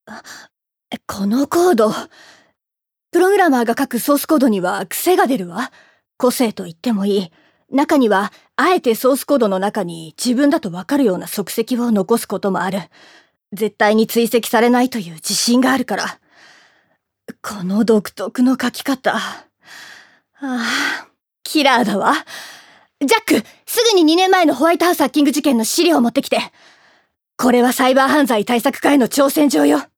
このコード。プログラマーが書くソースコードには癖が出るわ。個性と言ってもいい。中には、あえてソースコードの中に自分だとわかるような足跡を残すこともある。絶対に追跡されないという自信があるから。この独特の書き方。キラーだわ。ジャック、すぐに2年前のホワイトハウスハッキング事件の資料を持ってきて。これはサイバー犯罪対策課への挑戦状よ。